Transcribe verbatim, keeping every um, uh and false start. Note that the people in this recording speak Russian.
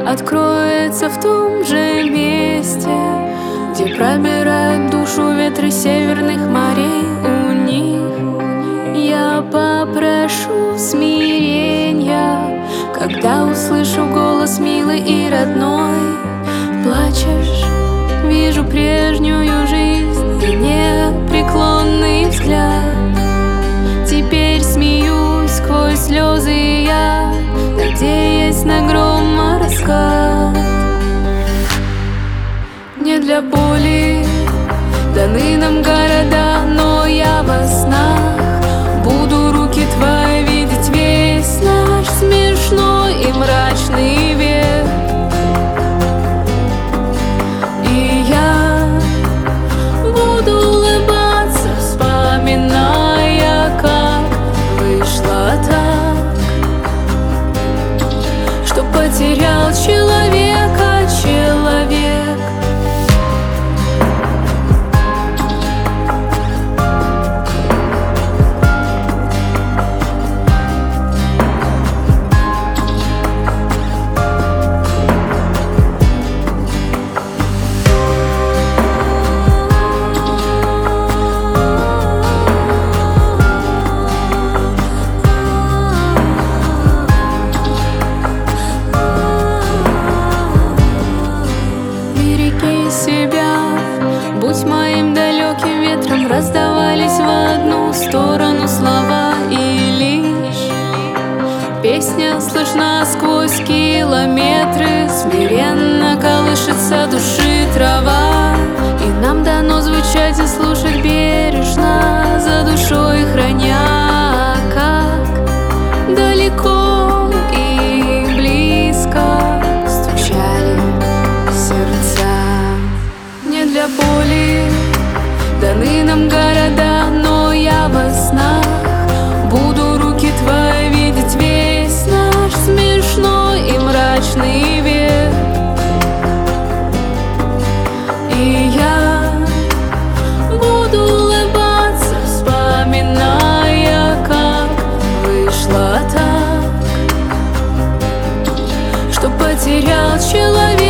откроется в том же месте, где пробирают душу ветры северных морей. У них я попрошу смирения, когда услышу голос милый и родной. Плачешь, вижу прежнюю жизнь и непреклонный взгляд. Теперь смеюсь сквозь слезы я, надеясь на грома раскат. Не для боли даны нам города, но я во снах буду руки твои видеть весь наш смешной и мрачный век. И я буду улыбаться, вспоминая, как вышло так, что потерял человека человек. Будь моим далеким ветром, раздавались в одну сторону слова, и лишь песня слышна сквозь километры. Смиренно колышется души трава, и нам дано звучать и слушать бережно, за душой храня, как далеко и близко стучали сердца. Не для боли даны нам города, но я во снах буду руки твои видеть весь наш смешной и мрачный век. И я буду улыбаться, вспоминая, как вышло так, что потерял человек.